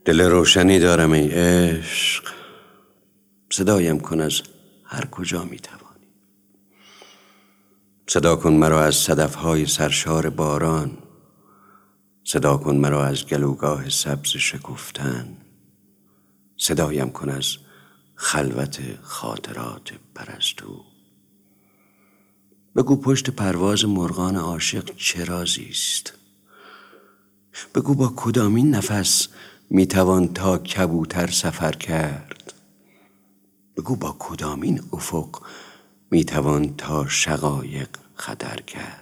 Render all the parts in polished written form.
دل روشنی دارم ای عشق، صدایم کن از هر کجا می توانی. صدا کن مرا از صدفهای سرشار باران، صدا کن مرا از گلوگاه سبز شکفتن، صدایم کن از خلوت خاطرات پرستو. بگو پشت پرواز مرغان عاشق چه رازی است؟ بگو با کدامین نفس میتوان تا کبوتر سفر کرد؟ بگو با کدامین افق میتوان تا شقایق خطر کرد؟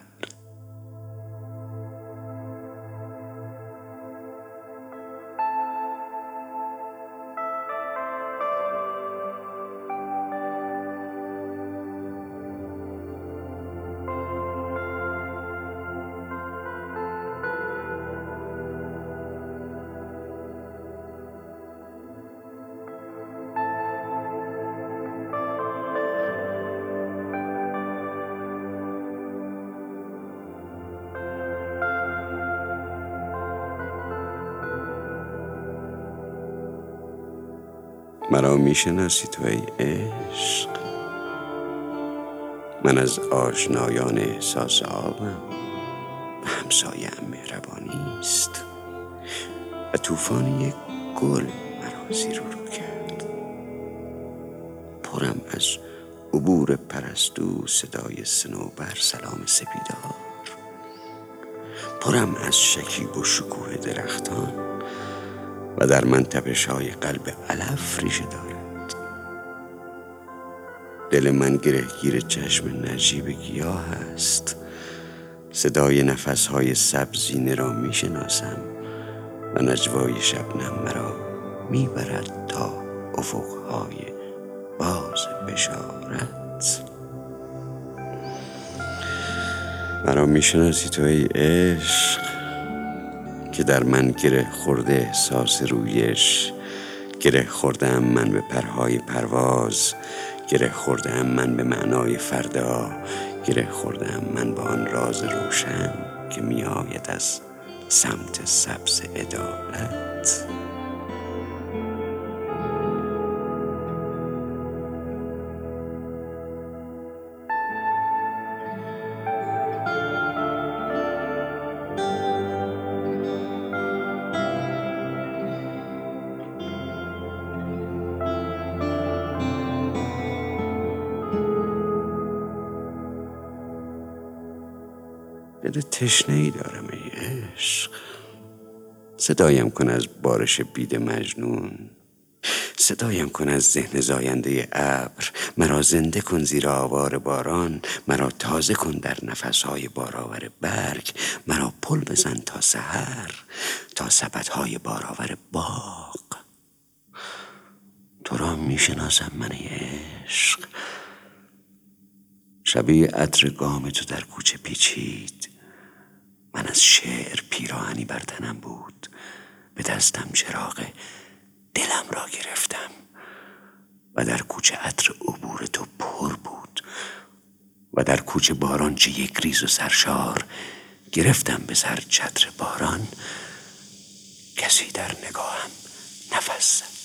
مرا میشناسی تو ای عشق؟ من از آشنایان احساس آبم، همسایه‌ام مهربانی است و طوفان یک گل مرا زیر و رو کرد. پرم از عبور پرستو صدای صنوبر سلام سپیدار، پرم از شکیب و شکوه درختان و در من تپش‌های قلب علف ریشه دارد. دل من گرهگیر چشم نجیب گیاه است، صدای نفس‌های سبزینه را میشناسم و نجوای شبنم مرا میبرد تا افق‌های باز بشارت. مرا میشناسی تو ای عشق که در من گره خورده احساس رویش، گره خوردم من به پرهای پرواز، گره خوردم من به معنای فردا، گره خوردم من با آن راز روشن که می آید از سمت سبز عدالت. دل تشنه‌ای دارم ای عشق، صدایم کن از بارش بید مجنون، صدایم کن از ذهن زاینده ابر. مرا زنده کن زیر آوار باران، مرا تازه کن در نفسهای بارآور برگ، مرا پل بزن تا سحر، تا سبدهای بارآور باغ. تو را میشناسم من ای عشق، شبیه عطر گام تو در کوچه پیچید. من از شعر پیراهنی بر تنم بود، به دستم چراغ دلم را گرفتم و در کوچه عطر عبور تو پر بود و در کوچه باران چه یک ریز و سرشار. گرفتم به سر چتر باران، کسی در نگاهم نفس زد.